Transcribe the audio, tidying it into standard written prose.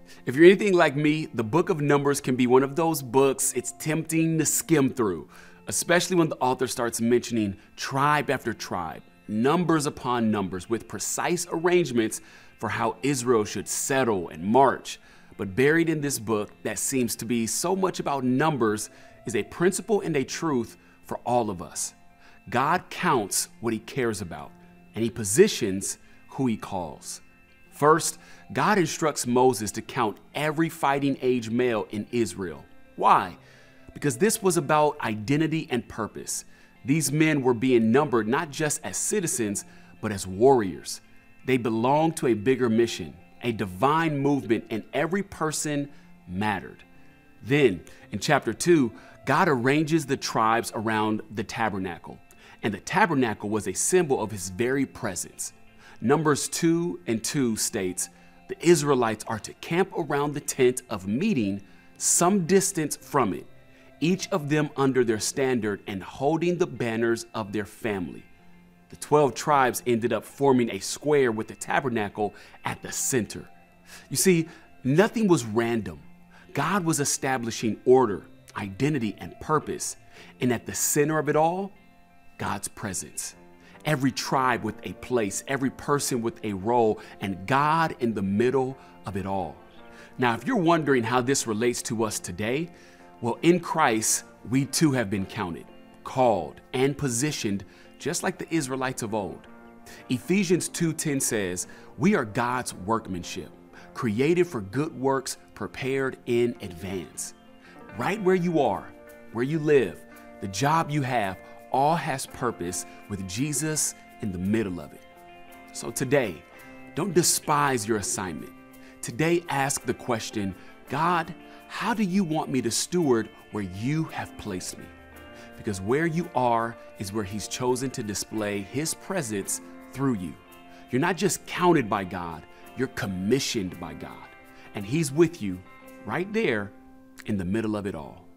If you're anything like me, the book of Numbers can be one of those books it's tempting to skim through, especially when the author starts mentioning tribe after tribe, numbers upon numbers, with precise arrangements for how Israel should settle and march. But buried in this book that seems to be so much about numbers is a principle and a truth for all of us. God counts what he cares about, and he positions who he calls. First, God instructs Moses to count every fighting age male in Israel. Why? Because this was about identity and purpose. These men were being numbered not just as citizens, but as warriors. They belonged to a bigger mission, a divine movement, and every person mattered. Then, in chapter 2, God arranges the tribes around the tabernacle, and the tabernacle was a symbol of his very presence. Numbers 2:2 states, the Israelites are to camp around the tent of meeting some distance from it, each of them under their standard and holding the banners of their family. The 12 tribes ended up forming a square with the tabernacle at the center. You see, nothing was random. God was establishing order, identity, and purpose. And at the center of it all, God's presence. Every tribe with a place, every person with a role, and God in the middle of it all. Now, if you're wondering how this relates to us today, well, in Christ, we too have been counted, called, and positioned just like the Israelites of old. Ephesians 2:10 says, we are God's workmanship, created for good works, prepared in advance. Right where you are, where you live, the job you have, all has purpose with Jesus in the middle of it. So today, don't despise your assignment. Today, ask the question, God, how do you want me to steward where you have placed me? Because where you are is where he's chosen to display his presence through you. You're not just counted by God, you're commissioned by God. And he's with you right there in the middle of it all.